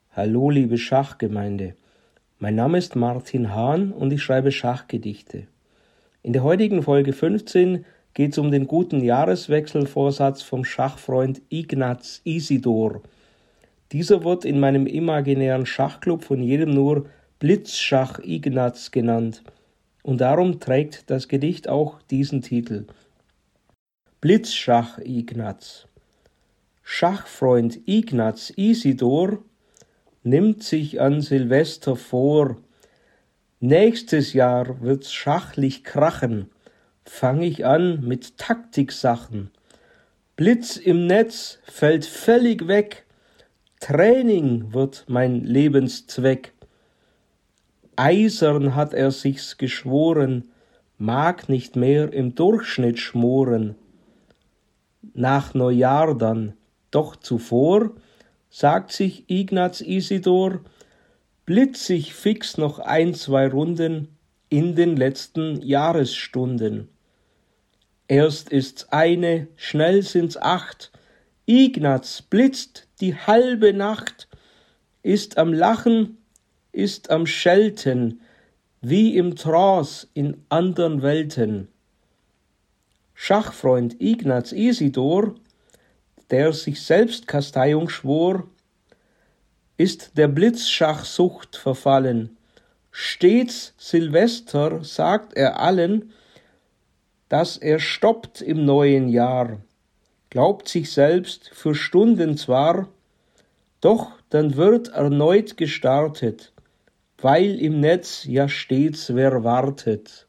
Hallo liebe Schachgemeinde, mein Name ist Martin Hahn und ich schreibe Schachgedichte. In der heutigen Folge 15 geht es um den guten Jahreswechselvorsatz vom Schachfreund Ignaz Isidor. Dieser wird in meinem imaginären Schachclub von jedem nur Blitzschach Ignaz genannt und darum trägt das Gedicht auch diesen Titel. Blitzschach Ignaz. Schachfreund Ignaz Isidor nimmt sich an Silvester vor. Nächstes Jahr wird's schachlich krachen, fang ich an mit Taktiksachen. Blitz im Netz fällt völlig weg, Training wird mein Lebenszweck. Eisern hat er sich's geschworen, mag nicht mehr im Durchschnitt schmoren. Nach Neujahr dann, doch zuvor, sagt sich Ignaz Isidor, blitz ich fix noch 1-2 Runden in den letzten Jahresstunden. Erst ist's eine, schnell sind's 8, Ignaz blitzt die halbe Nacht, ist am Lachen, ist am Schelten, wie im Trance in andern Welten. Schachfreund Ignaz Isidor, der sich selbst Kasteiung schwor, ist der Blitzschachsucht verfallen. Stets Silvester sagt er allen, dass er stoppt im neuen Jahr, glaubt sich selbst für Stunden zwar, doch dann wird erneut gestartet, weil im Netz ja stets wer wartet.